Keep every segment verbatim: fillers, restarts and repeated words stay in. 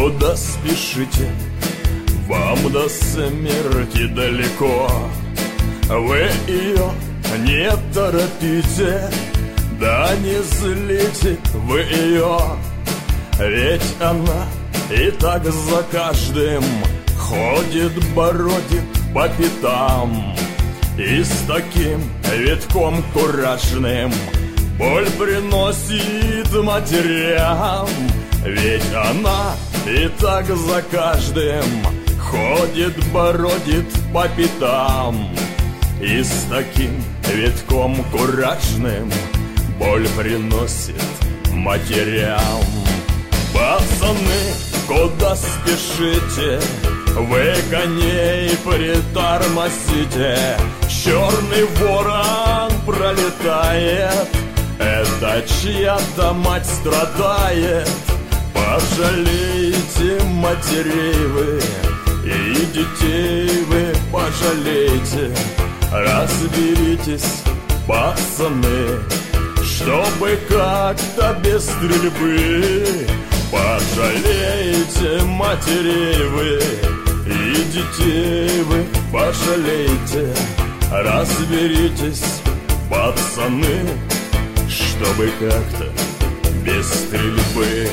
куда спешите? Вам до смерти далеко. Вы ее не торопите, да не злите вы ее, ведь она и так за каждым ходит, бородит по пятам. И с таким витком куражным боль приносит матерям, ведь она и так за каждым ходит, бородит по пятам. И с таким витком куражным боль приносит матерям. Пацаны, куда спешите? Вы коней притормозите. Черный ворон пролетает, это чья-то мать страдает. Пожалейте матерей вы, и детей вы пожалейте. Разберитесь, пацаны, чтобы как-то без стрельбы. Пожалейте матерей вы, и детей вы пожалейте. Разберитесь, пацаны, чтобы как-то без стрельбы.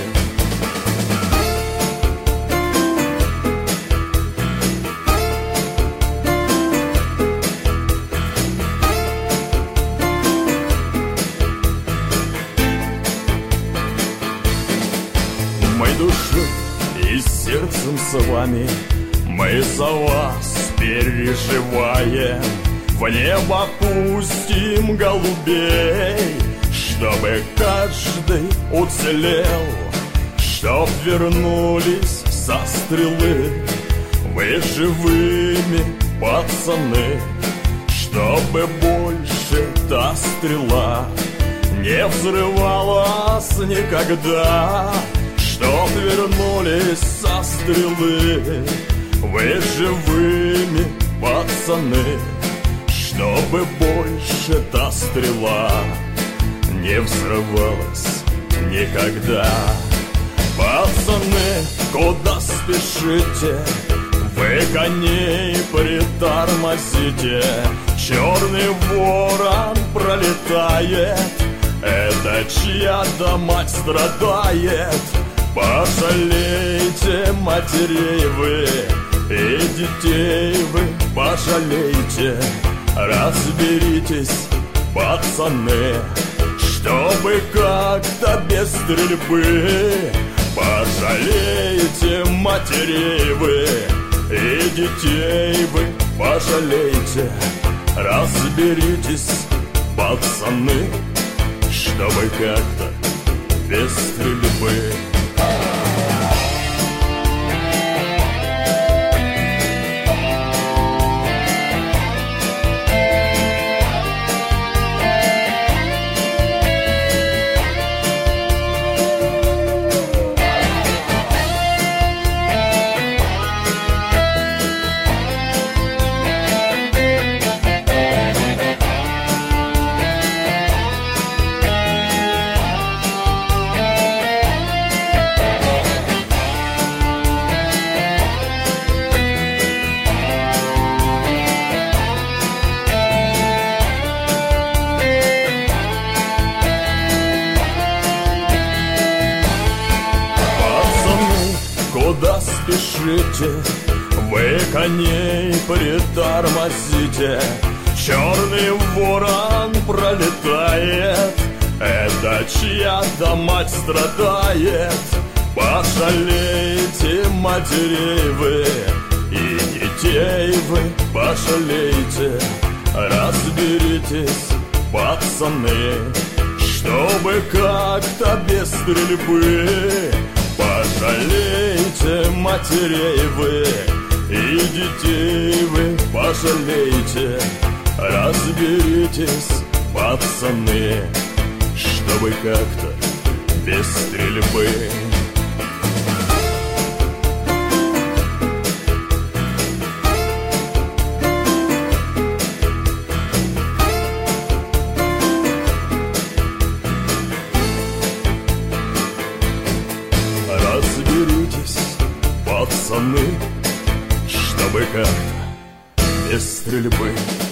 Душой и сердцем с вами мы за вас переживаем. В небо пустим голубей, чтобы каждый уцелел, чтоб вернулись со стрелы вы живыми, пацаны, чтобы больше та стрела не взрывалась никогда. Чтоб вернулись со стрелы вы живыми, пацаны, чтобы больше та стрела не взрывалась никогда. Пацаны, куда спешите? Вы коней притормозите. Черный ворон пролетает, это чья-то мать страдает. Пожалейте матерей вы, и детей вы пожалейте. Разберитесь, пацаны, чтобы как-то без стрельбы. Пожалейте матерей вы, и детей вы пожалейте. Разберитесь, пацаны, чтобы как-то без стрельбы. Куда спешите? Вы коней притормозите. Черный ворон пролетает, это чья-то мать страдает. Пожалейте матерей вы, и детей вы пожалейте. Разберитесь, пацаны, чтобы как-то без стрельбы. Пожалейте матерей вы, и детей вы пожалейте. Разберитесь, пацаны, чтобы как-то без стрельбы. Разберитесь, чтобы как-то без стрельбы.